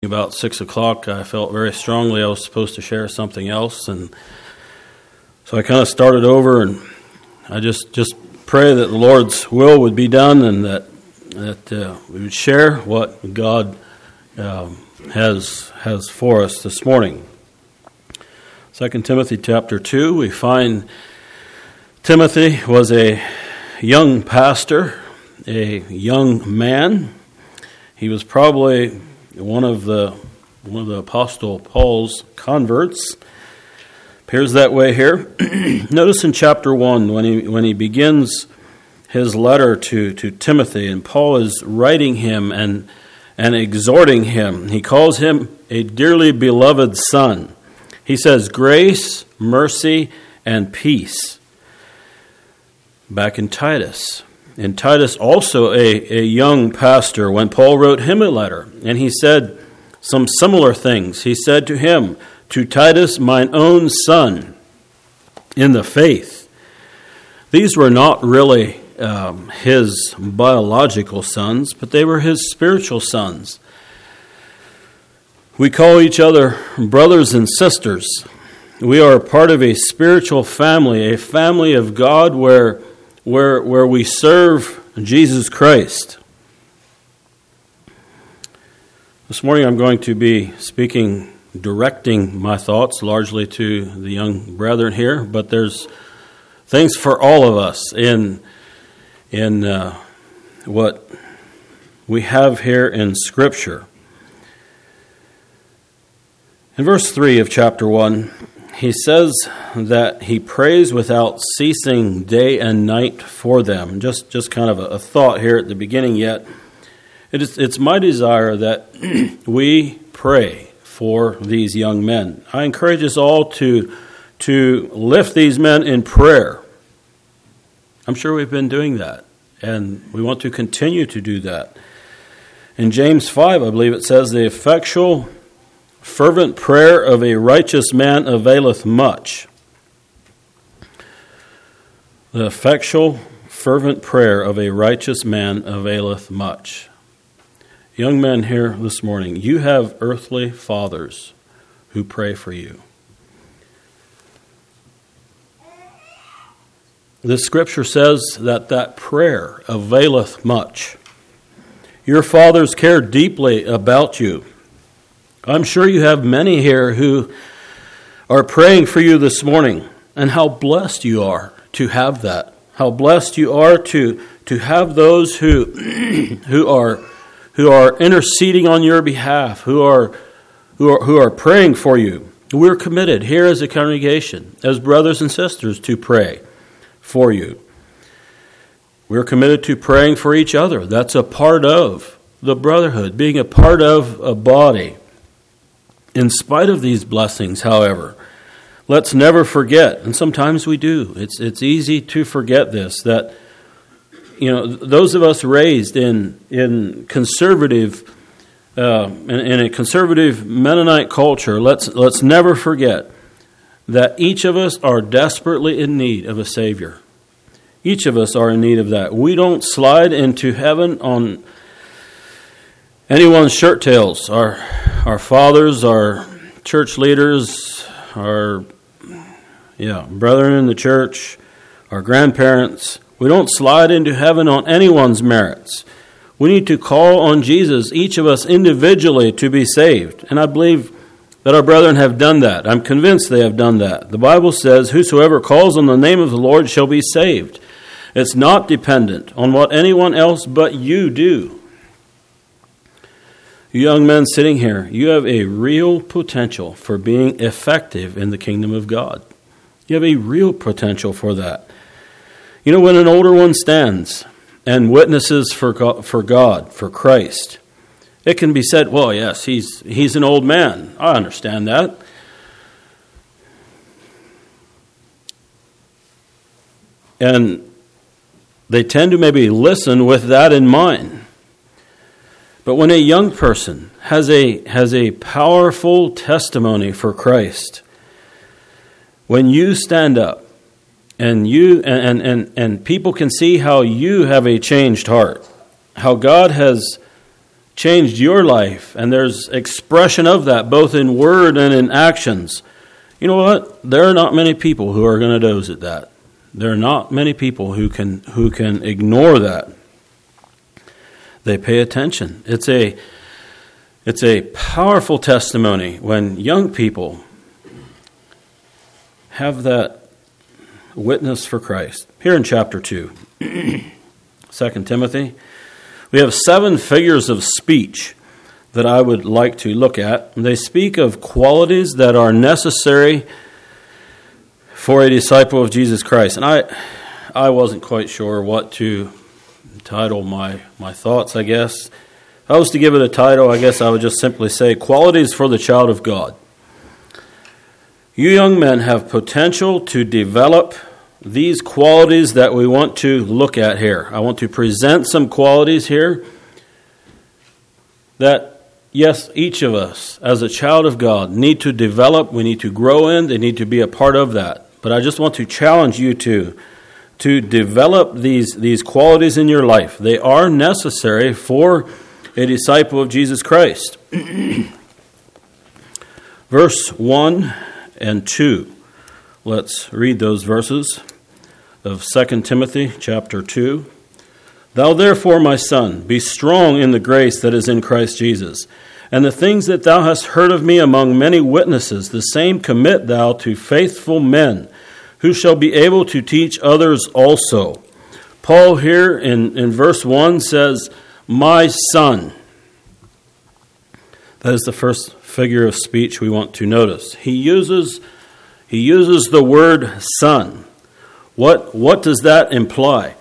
About 6 o'clock, I felt very strongly I was supposed to share something else, and so I kind of started over, and I just pray that the Lord's will would be done, and that we would share what God has for us this morning. 2 Timothy chapter 2, we find Timothy was a young pastor, a young man. He was probably one of the Apostle Paul's converts. Appears that way here. Notice in chapter 1 when he begins his letter to Timothy, and Paul is writing him and exhorting him. He calls him a dearly beloved son. He says, grace, mercy, and peace. Back in Titus. In Titus, also a young pastor, when Paul wrote him a letter, and he said some similar things. He said to him, to Titus, mine own son, in the faith. These were not really his biological sons, but they were his spiritual sons. We call each other brothers and sisters. We are part of a spiritual family, a family of God where we serve Jesus Christ. This morning I'm going to be directing my thoughts largely to the young brethren here, but there's things for all of us in what we have here in Scripture. In verse 3 of chapter 1, he says that he prays without ceasing day and night for them. Just kind of a thought here at the beginning yet. It's my desire that we pray for these young men. I encourage us all to lift these men in prayer. I'm sure we've been doing that, and we want to continue to do that. In James 5, I believe it says, the effectual fervent prayer of a righteous man availeth much. The effectual, fervent prayer of a righteous man availeth much. Young men here this morning, you have earthly fathers who pray for you. The Scripture says that prayer availeth much. Your fathers care deeply about you. I'm sure you have many here who are praying for you this morning, and how blessed you are to have that. How blessed you are to have those who are interceding on your behalf, who are praying for you. We're committed here as a congregation, as brothers and sisters, to pray for you. We're committed to praying for each other. That's a part of the brotherhood, being a part of a body. In spite of these blessings, however, let's never forget, and sometimes we do, it's easy to forget this, that those of us raised in conservative, in a conservative Mennonite culture, let's never forget that each of us are desperately in need of a Savior. Each of us are in need of that. We don't slide into heaven on anyone's shirt tails. Our fathers, our church leaders, our brethren in the church, our grandparents, we don't slide into heaven on anyone's merits. We need to call on Jesus, each of us individually, to be saved. And I believe that our brethren have done that. I'm convinced they have done that. The Bible says, whosoever calls on the name of the Lord shall be saved. It's not dependent on what anyone else but you do. You young men sitting here, you have a real potential for being effective in the kingdom of God. You have a real potential for that. When an older one stands and witnesses for God, for Christ, it can be said, well, yes, he's an old man. I understand that. And they tend to maybe listen with that in mind. But when a young person has a powerful testimony for Christ, when you stand up and and people can see how you have a changed heart, how God has changed your life, and there's expression of that both in word and in actions, you know what? There are not many people who are going to doze at that. There are not many people who can ignore that. They pay attention. It's a powerful testimony when young people have that witness for Christ. Here in chapter 2, 2 Timothy, we have 7 figures of speech that I would like to look at. They speak of qualities that are necessary for a disciple of Jesus Christ. And I wasn't quite sure what to title my thoughts, I guess. If I was to give it a title, I guess I would just simply say, Qualities for the Child of God. You young men have potential to develop these qualities that we want to look at here. I want to present some qualities here that, yes, each of us as a child of God need to develop, we need to grow in, they need to be a part of that. But I just want to challenge you to develop these qualities in your life. They are necessary for a disciple of Jesus Christ. Verse 1 and 2. Let's read those verses of 2 Timothy chapter 2. Thou therefore, my son, be strong in the grace that is in Christ Jesus. And the things that thou hast heard of me among many witnesses, the same commit thou to faithful men, who shall be able to teach others also. Paul here in verse 1 says, my son. That is the first figure of speech we want to notice. He uses the word son. What does that imply?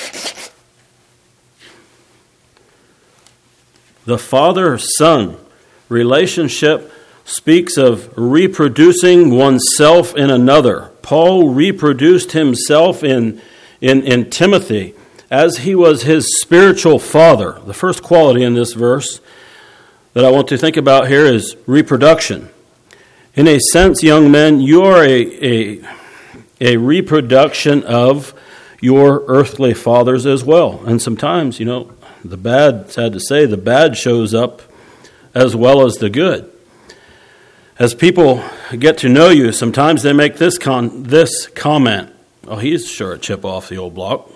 The father-son relationship speaks of reproducing oneself in another. Paul reproduced himself in Timothy as he was his spiritual father. The first quality in this verse that I want to think about here is reproduction. In a sense, young men, you are a reproduction of your earthly fathers as well. And sometimes, sad to say, the bad shows up as well as the good. As people get to know you, sometimes they make this comment, oh, he's sure a chip off the old block.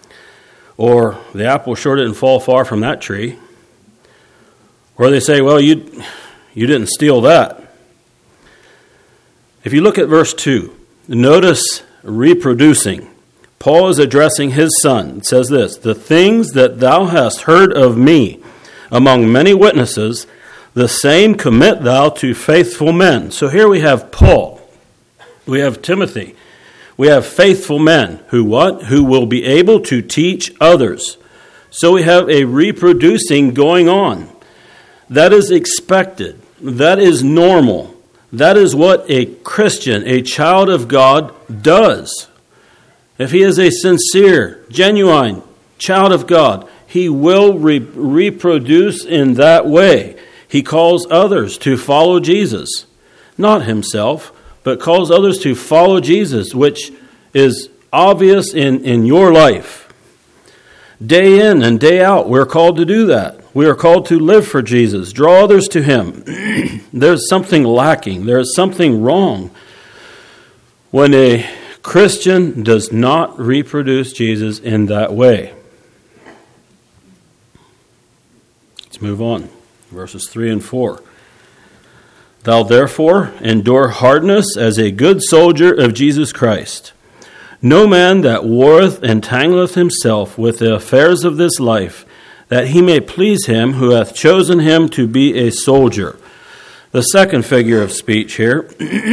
Or the apple sure didn't fall far from that tree. Or they say, well, you didn't steal that. If you look at verse 2, notice reproducing. Paul is addressing his son. It says this, the things that thou hast heard of me among many witnesses, the same commit thou to faithful men. So here we have Paul. We have Timothy. We have faithful men who will be able to teach others. So we have a reproducing going on. That is expected. That is normal. That is what a Christian, a child of God, does. If he is a sincere, genuine child of God, he will reproduce in that way. He calls others to follow Jesus. Not himself, but calls others to follow Jesus, which is obvious in your life. Day in and day out, we're called to do that. We are called to live for Jesus, draw others to him. There's something lacking. There's something wrong when a Christian does not reproduce Jesus in that way. Let's move on. Verses 3 and 4. Thou therefore endure hardness as a good soldier of Jesus Christ. No man that warreth entangleth himself with the affairs of this life, that he may please him who hath chosen him to be a soldier. The second figure of speech here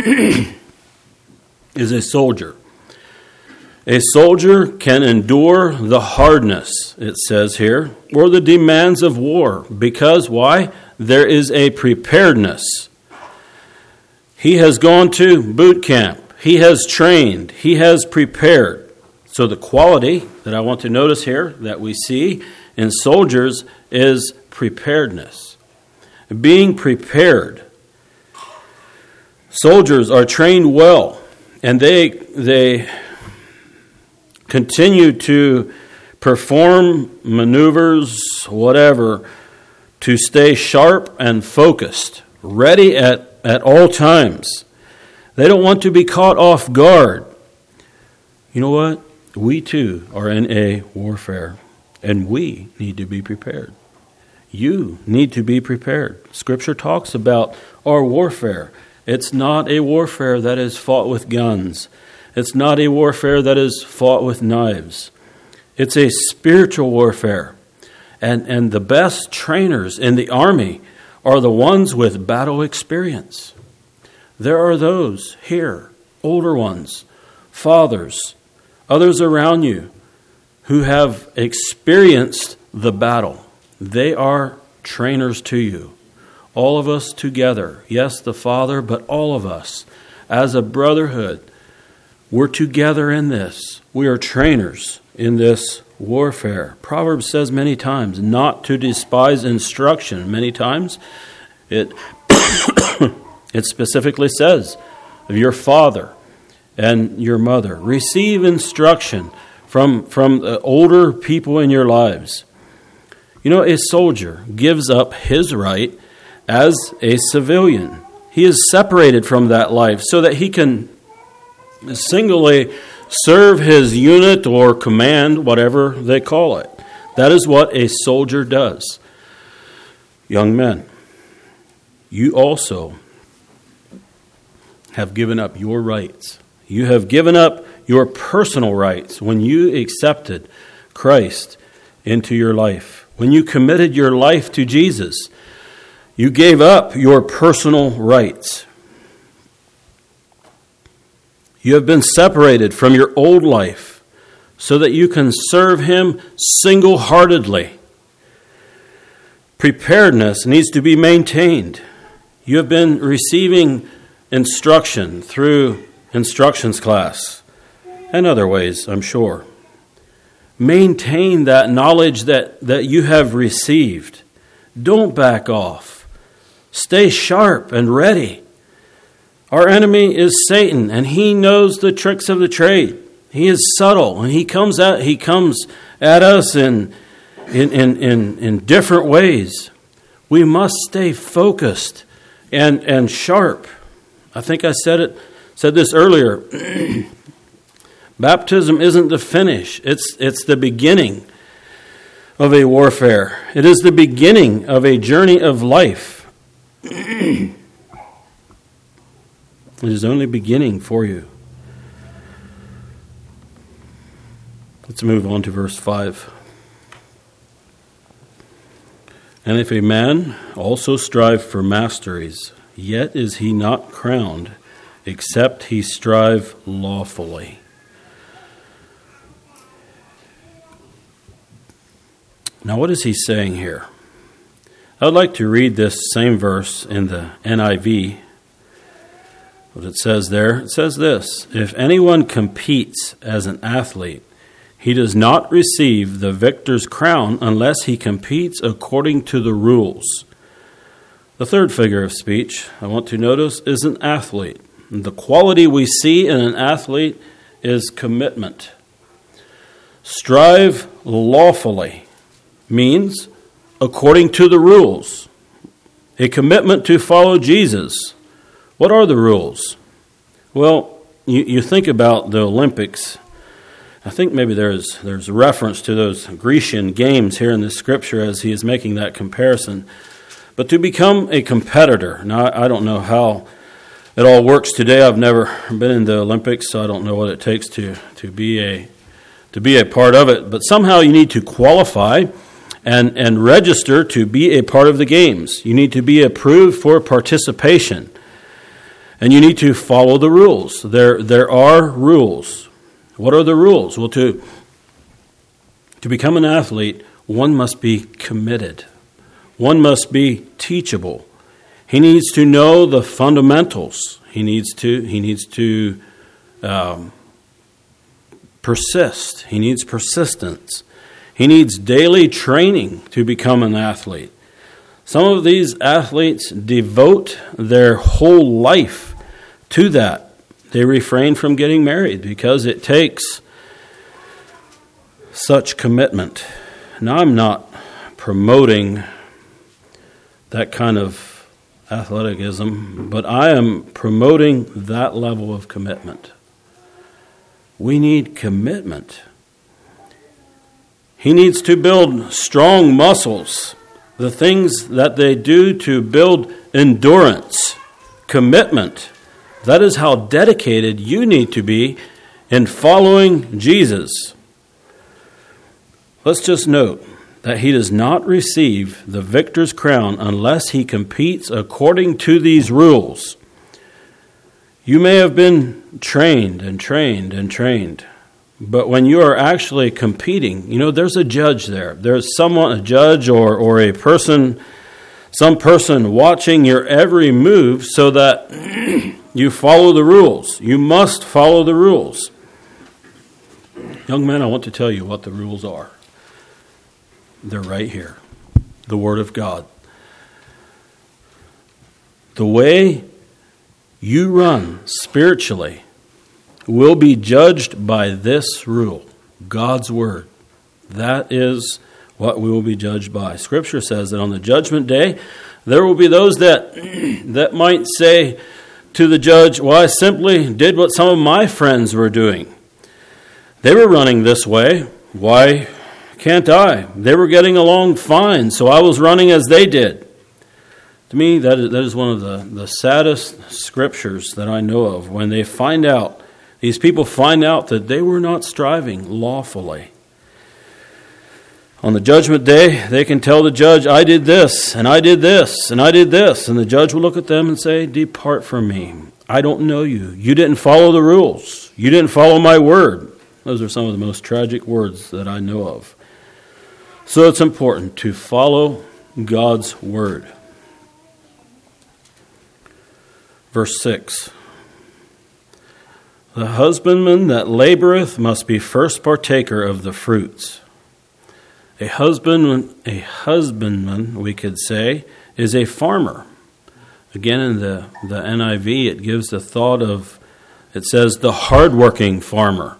is a soldier. A soldier can endure the hardness, it says here, or the demands of war. Because, why? There is a preparedness. He has gone to boot camp. He has trained. He has prepared. So the quality that I want to notice here that we see in soldiers is preparedness. Being prepared. Soldiers are trained well, and they continue to perform maneuvers, whatever, to stay sharp and focused, ready at all times. They don't want to be caught off guard. You know what? We too are in a warfare, and we need to be prepared. You need to be prepared. Scripture talks about our warfare. It's not a warfare that is fought with guns. It's not a warfare that is fought with knives. It's a spiritual warfare. And the best trainers in the army are the ones with battle experience. There are those here, older ones, fathers, others around you who have experienced the battle. They are trainers to you. All of us together, yes, the Father, but all of us as a brotherhood, we're together in this. We are trainers in this warfare. Proverbs says many times not to despise instruction. Many times it it specifically says of your father and your mother. Receive instruction from the older people in your lives. You know, a soldier gives up his right as a civilian. He is separated from that life so that he can singly serve his unit or command, whatever they call it. That is what a soldier does. Young men, you also have given up your rights. You have given up your personal rights when you accepted Christ into your life. When you committed your life to Jesus, you gave up your personal rights. You have been separated from your old life so that you can serve Him single-heartedly. Preparedness needs to be maintained. You have been receiving instruction through instructions class and other ways, I'm sure. Maintain that knowledge that you have received. Don't back off. Stay sharp and ready. Our enemy is Satan, and he knows the tricks of the trade. He is subtle, and he comes at us in different ways. We must stay focused and sharp. I think I said this earlier. Baptism isn't the finish. It's the beginning of a warfare. It is the beginning of a journey of life. It is only beginning for you. Let's move on to verse 5. And if a man also strive for masteries, yet is he not crowned, except he strive lawfully. Now, what is he saying here? I'd like to read this same verse in the NIV. What it says there, it says this: if anyone competes as an athlete, he does not receive the victor's crown unless he competes according to the rules. The third figure of speech I want to notice is an athlete. And the quality we see in an athlete is commitment. Strive lawfully means according to the rules. A commitment to follow Jesus. What are the rules? Well, you think about the Olympics. I think maybe there's a reference to those Grecian games here in the scripture as he is making that comparison. But to become a competitor, now I don't know how it all works today. I've never been in the Olympics, so I don't know what it takes to be a part of it. But somehow you need to qualify and register to be a part of the games. You need to be approved for participation. And you need to follow the rules. There are rules. What are the rules? Well, to become an athlete, one must be committed. One must be teachable. He needs to know the fundamentals. He needs to persist. He needs persistence. He needs daily training to become an athlete. Some of these athletes devote their whole life to that. They refrain from getting married because it takes such commitment. Now, I'm not promoting that kind of athleticism, but I am promoting that level of commitment. We need commitment. He needs to build strong muscles, the things that they do to build endurance, commitment. That is how dedicated you need to be in following Jesus. Let's just note that he does not receive the victor's crown unless he competes according to these rules. You may have been trained, but when you are actually competing, there's a judge there. There's a judge or a person, some person watching your every move so that you follow the rules. You must follow the rules. Young men, I want to tell you what the rules are. They're right here. The Word of God. The way you run spiritually will be judged by this rule, God's Word. That is what we will be judged by. Scripture says that on the judgment day, there will be those that might say to the judge, well, I simply did what some of my friends were doing. They were running this way. Why can't I? They were getting along fine, so I was running as they did. To me, that is one of the saddest scriptures that I know of, when these people find out that they were not striving lawfully. On the judgment day, they can tell the judge, I did this, and I did this, and I did this. And the judge will look at them and say, depart from me. I don't know you. You didn't follow the rules. You didn't follow my word. Those are some of the most tragic words that I know of. So it's important to follow God's word. Verse 6. The husbandman that laboreth must be first partaker of the fruits. A husbandman, we could say, is a farmer. Again, in the NIV, it gives the thought of, it says, the hardworking farmer.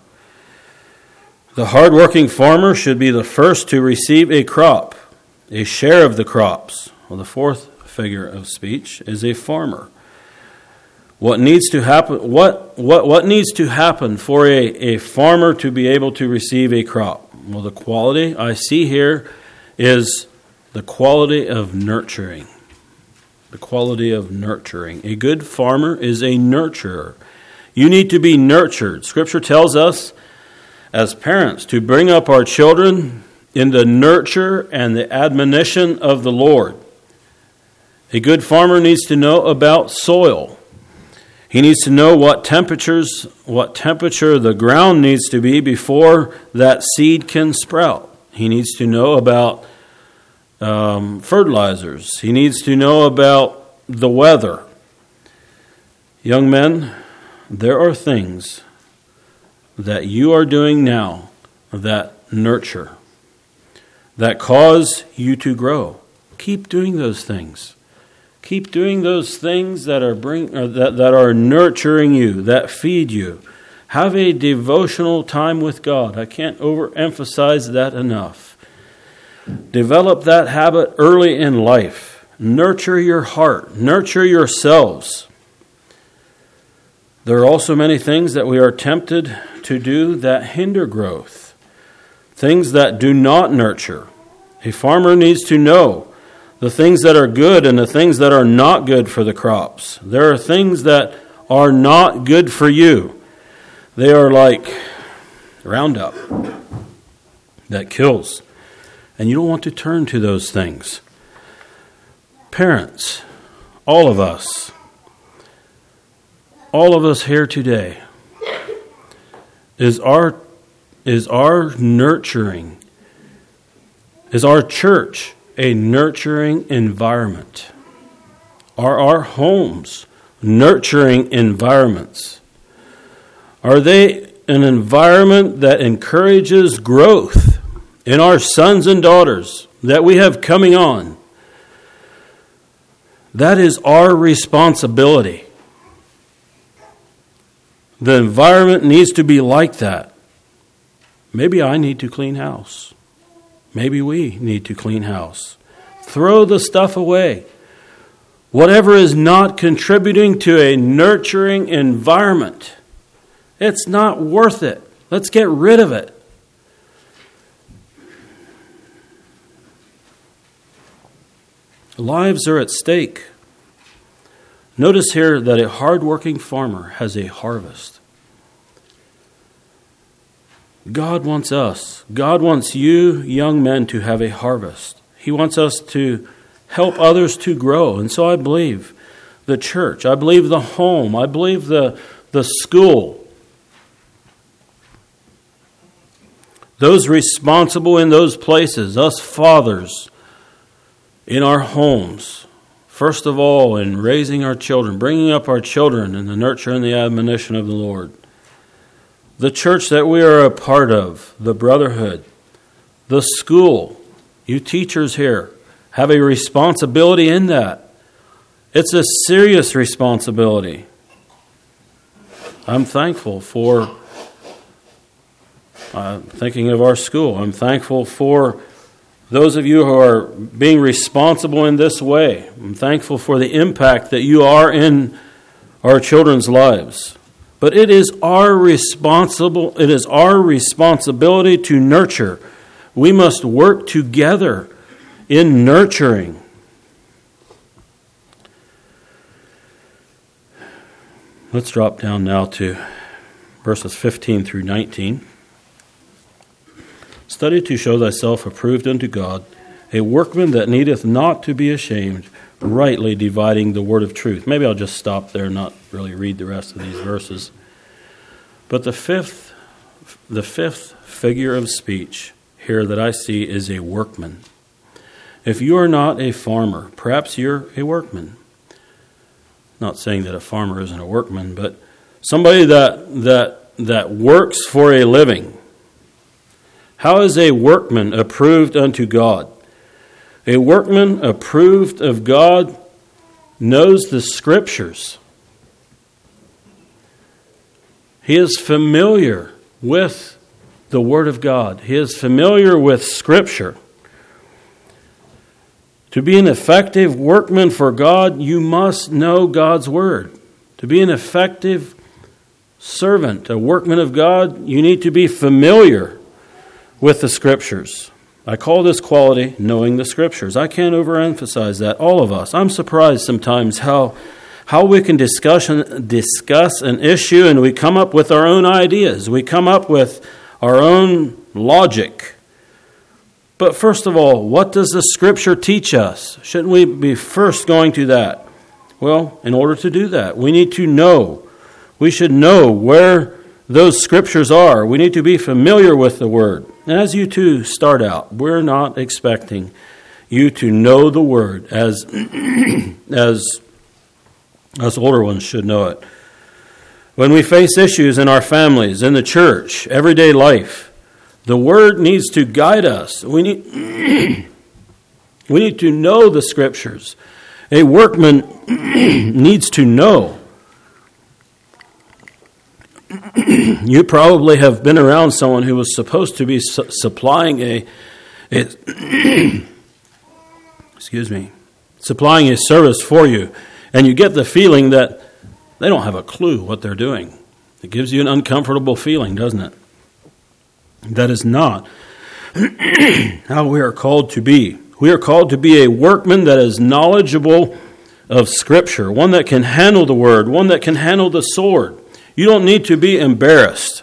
The hardworking farmer should be the first to receive a crop, a share of the crops. Well, the fourth figure of speech is a farmer. What needs to happen? What needs to happen for a farmer to be able to receive a crop? Well, the quality I see here is the quality of nurturing. The quality of nurturing. A good farmer is a nurturer. You need to be nurtured. Scripture tells us, as parents, to bring up our children in the nurture and the admonition of the Lord. A good farmer needs to know about soil. He needs to know what temperature the ground needs to be before that seed can sprout. He needs to know about fertilizers. He needs to know about the weather. Young men, there are things that you are doing now that nurture, that cause you to grow. Keep doing those things. Keep doing those things that are nurturing you, that feed you. Have a devotional time with God. I can't overemphasize that enough. Develop that habit early in life. Nurture your heart. Nurture yourselves. There are also many things that we are tempted to do that hinder growth. Things that do not nurture. A farmer needs to know the things that are good and the things that are not good for the crops. There are things that are not good for you. They are like Roundup that kills. And you don't want to turn to those things. Parents, all of us here today, is our nurturing, is our church a nurturing environment? Are our homes nurturing environments? Are they an environment that encourages growth in our sons and daughters that we have coming on? That is our responsibility. The environment needs to be like that. Maybe I need to clean house. Maybe we need to clean house. Throw the stuff away. whatever is not contributing to a nurturing environment, it's not worth it. Let's get rid of it. Lives are at stake. Notice here that a hardworking farmer has a harvest. God wants us. God wants you, young men, to have a harvest. He wants us to help others to grow. And so I believe the church, I believe the home, I believe the school, those responsible in those places, us fathers in our homes, first of all, in raising our children, bringing up our children in the nurture and the admonition of the Lord. The church that we are a part of, the brotherhood, the school, you teachers here have a responsibility in that. It's a serious responsibility. I'm thankful for, thinking of our school, I'm thankful for those of you who are being responsible in this way. I'm thankful for the impact that you are in our children's lives. But it is our responsibility to nurture. We must work together in nurturing. Let's drop down now to verses 15 through 19. Study to show thyself approved unto God, a workman that needeth not to be ashamed, rightly dividing the word of truth. Maybe I'll just stop there, not really read the rest of these verses. But the fifth figure of speech here that I see is a workman. If you are not a farmer, perhaps you're a workman. Not saying that a farmer isn't a workman, but somebody that works for a living. How is a workman approved unto God? A workman approved of God knows the Scriptures. He is familiar with the Word of God. He is familiar with Scripture. To be an effective workman for God, you must know God's Word. To be an effective servant, a workman of God, you need to be familiar with the Scriptures. I call this quality knowing the Scriptures. I can't overemphasize that. All of us. I'm surprised sometimes how we can discuss an issue and we come up with our own ideas. We come up with our own logic. But first of all, what does the Scripture teach us? Shouldn't we be first going to that? Well, in order to do that, we need to know. We should know where those Scriptures are. We need to be familiar with the Word. And as you two start out, we're not expecting you to know the Word as older ones should know it. When we face issues in our families, in the church, everyday life, the Word needs to guide us. We need to know the Scriptures. A workman needs to know. You probably have been around someone who was supposed to be supplying supplying a service for you, and you get the feeling that they don't have a clue what they're doing. It gives you an uncomfortable feeling, doesn't it? That is not how we are called to be. We are called to be a workman that is knowledgeable of Scripture, one that can handle the Word, one that can handle the sword. You don't need to be embarrassed.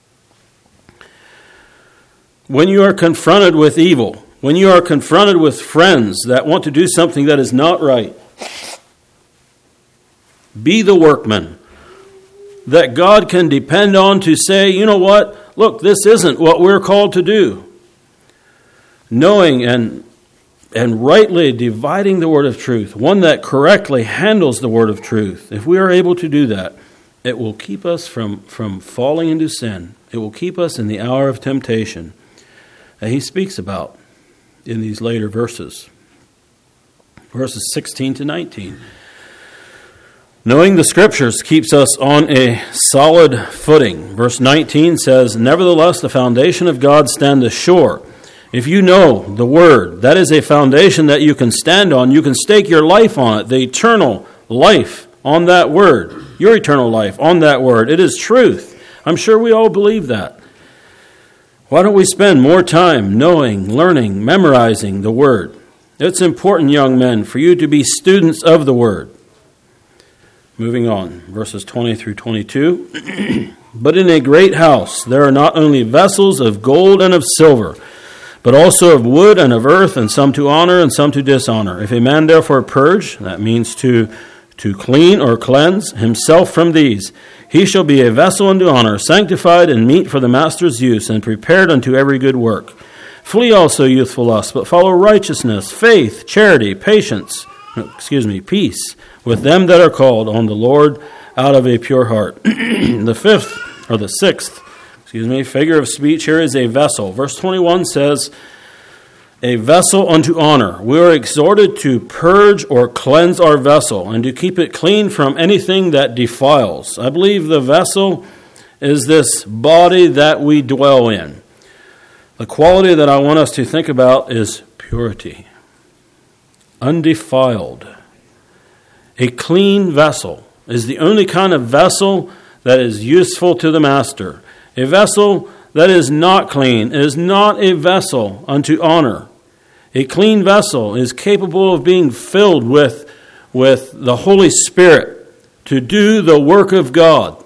When you are confronted with evil, when you are confronted with friends that want to do something that is not right, be the workman that God can depend on to say, you know what? Look, this isn't what we're called to do. Knowing and rightly dividing the word of truth, one that correctly handles the word of truth. If we are able to do that, it will keep us from falling into sin. It will keep us in the hour of temptation that he speaks about in these later verses. Verses 16 to 19. Knowing the Scriptures keeps us on a solid footing. Verse 19 says, "Nevertheless, the foundation of God standeth sure, If you know the Word, that is a foundation that you can stand on. You can stake your life on it, the eternal life on that Word, your eternal life on that Word. It is truth. I'm sure we all believe that. Why don't we spend more time knowing, learning, memorizing the Word? It's important, young men, for you to be students of the Word. Moving on, verses 20 through 22. But in a great house there are not only vessels of gold and of silver, but also of wood and of earth, and some to honor and some to dishonor. If a man therefore purge, that means to clean or cleanse himself from these, he shall be a vessel unto honor, sanctified and meet for the master's use, and prepared unto every good work. Flee also youthful lusts, but follow righteousness, faith, charity, peace, with them that are called on the Lord out of a pure heart. The sixth figure of speech here is a vessel. Verse 21 says, a vessel unto honor. We are exhorted to purge or cleanse our vessel and to keep it clean from anything that defiles. I believe the vessel is this body that we dwell in. The quality that I want us to think about is purity, undefiled. A clean vessel is the only kind of vessel that is useful to the master. A vessel that is not clean is not a vessel unto honor. A clean vessel is capable of being filled with the Holy Spirit to do the work of God.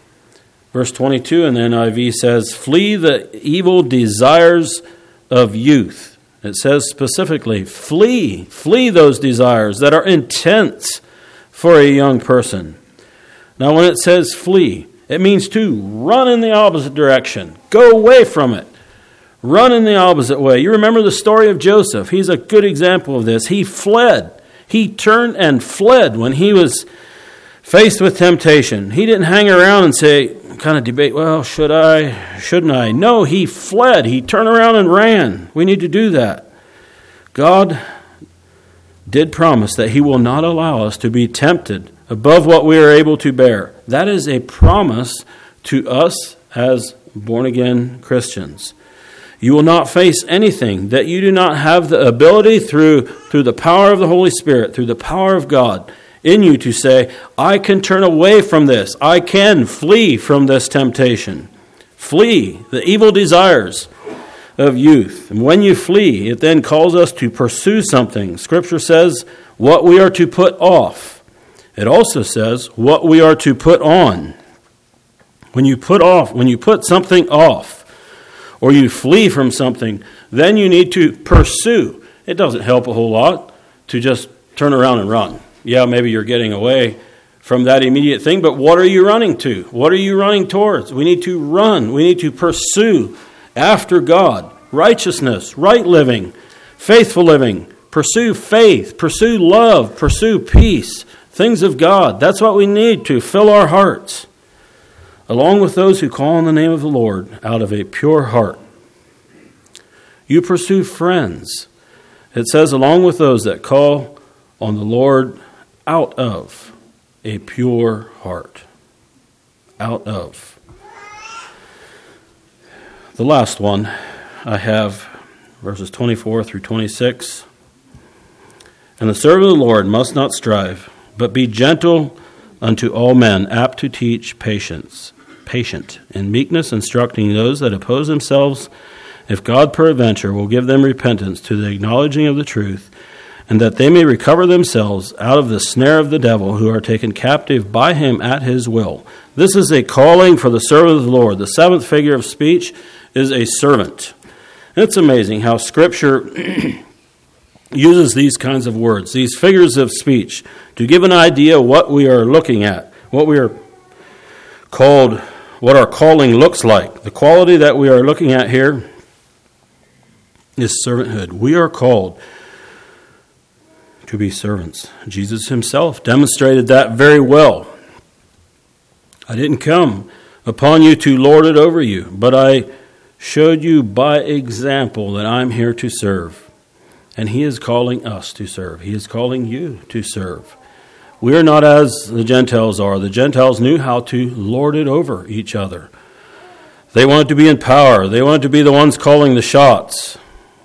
Verse 22 in the NIV says, flee the evil desires of youth. It says specifically, flee those desires that are intense for a young person. Now when it says flee, it means to run in the opposite direction. Go away from it. Run in the opposite way. You remember the story of Joseph. He's a good example of this. He fled. He turned and fled when he was faced with temptation. He didn't hang around and say, kind of debate, well, should I, shouldn't I? No, he fled. He turned around and ran. We need to do that. God did promise that he will not allow us to be tempted above what we are able to bear. That is a promise to us as born-again Christians. You will not face anything that you do not have the ability through the power of the Holy Spirit, through the power of God in you to say, I can turn away from this. I can flee from this temptation. Flee the evil desires of youth. And when you flee, it then calls us to pursue something. Scripture says what we are to put off. It also says what we are to put on. When you put something off, or you flee from something, then you need to pursue. It doesn't help a whole lot to just turn around and run. Yeah, maybe you're getting away from that immediate thing, but what are you running to? What are you running towards? We need to run. We need to pursue after God. Righteousness, right living, faithful living. Pursue faith, pursue love, pursue peace. Things of God. That's what we need to fill our hearts, along with those who call on the name of the Lord out of a pure heart. You pursue friends. It says, along with those that call on the Lord out of a pure heart. Out of. The last one I have, verses 24 through 26. And the servant of the Lord must not strive, but be gentle unto all men, apt to teach patient, in meekness instructing those that oppose themselves, if God peradventure will give them repentance to the acknowledging of the truth, and that they may recover themselves out of the snare of the devil, who are taken captive by him at his will. This is a calling for the servant of the Lord. The seventh figure of speech is a servant. And it's amazing how Scripture uses these kinds of words, these figures of speech, to give an idea what we are looking at, what we are called, what our calling looks like. The quality that we are looking at here is servanthood. We are called to be servants. Jesus himself demonstrated that very well. I didn't come upon you to lord it over you, but I showed you by example that I'm here to serve. And he is calling us to serve. He is calling you to serve. We are not as the Gentiles are. The Gentiles knew how to lord it over each other. They wanted to be in power. They wanted to be the ones calling the shots.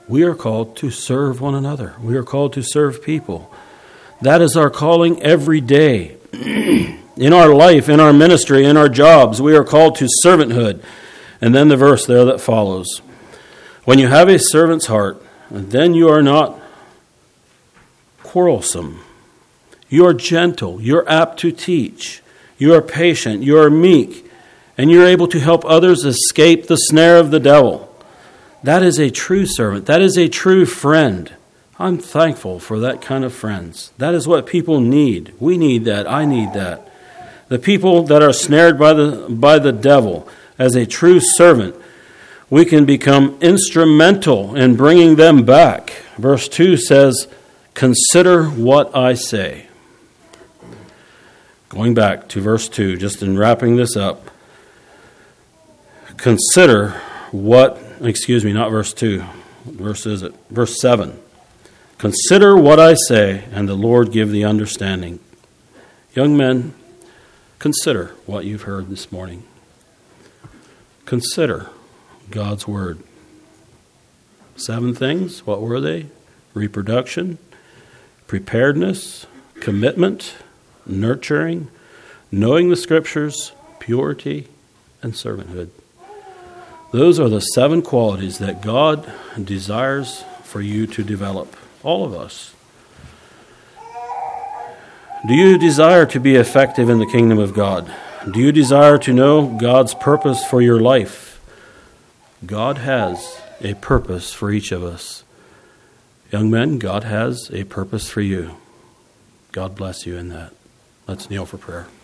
We are called to serve one another. We are called to serve people. That is our calling every day. In our life, in our ministry, in our jobs, we are called to servanthood. And then the verse there that follows. When you have a servant's heart, then you are not quarrelsome. You are gentle. You're apt to teach. You are patient. You are meek. And you're able to help others escape the snare of the devil. That is a true servant. That is a true friend. I'm thankful for that kind of friends. That is what people need. We need that. I need that. The people that are snared by the devil, as a true servant, we can become instrumental in bringing them back. Verse 2 says, consider what I say. Going back to verse 2, just in wrapping this up. Consider not verse 2. What verse is it? Verse 7. Consider what I say, and the Lord give the understanding. Young men, consider what you've heard this morning. Consider God's word. 7 things. What were they? Reproduction, preparedness, commitment, nurturing, knowing the Scriptures, purity, and servanthood. Those are the 7 qualities that God desires for you to develop. All of us. Do you desire to be effective in the kingdom of God? Do you desire to know God's purpose for your life? God has a purpose for each of us. Young men, God has a purpose for you. God bless you in that. Let's kneel for prayer.